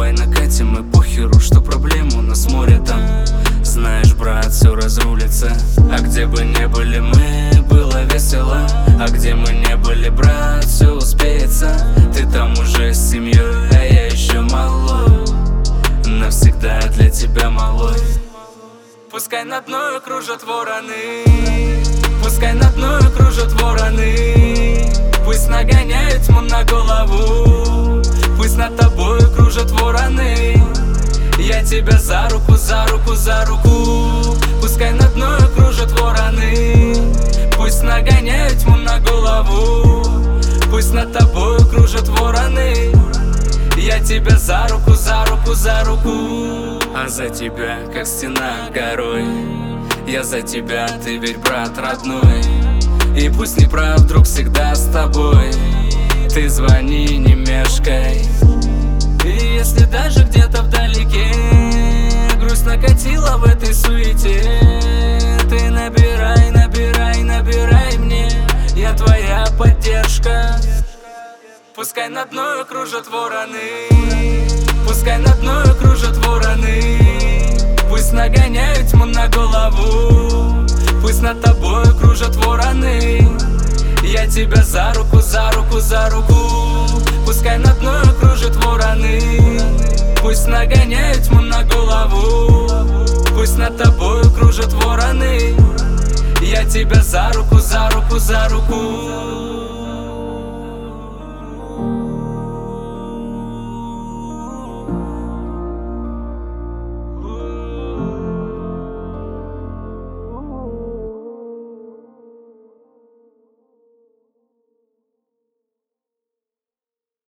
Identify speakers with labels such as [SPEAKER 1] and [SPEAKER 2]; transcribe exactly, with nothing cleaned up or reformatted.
[SPEAKER 1] давай накатим и похеру, что проблем у нас море там. Знаешь, брат, все разрулится. А где бы не были мы, было весело. А где мы не были, брат, все успеется. Ты там уже с семьей, а я еще малой. Навсегда для тебя малой. Пускай над мною кружат вороны, пускай над мною кружат вороны. Пусть нагоняют тьму на голову, пусть над тобою кружат вороны. Я тебя за руку, за руку, за руку. Пускай над мною кружат вороны, пусть нагоняют тьму на голову, пусть над тобою кружат вороны. Я тебя за руку, за руку, за руку. А за тебя, как стена горой. Я за тебя, ты ведь брат родной. И пусть не прав, друг всегда с тобой. Ты звони, не мешкай. И если даже где-то вдалеке грусть накатила в этой суете, ты набирай, набирай, набирай мне. Я твоя поддержка. Пускай над мною кружат вороны, пускай над мною кружат вороны. Пусть нагоняют тьму на голову, пусть над тобою кружат вороны. Я тебя за руку, за руку, за руку. Пускай над мною кружат вороны, пусть нагоняют тьму на голову, пусть над тобою кружат вороны. Я тебя за руку, за руку, за руку.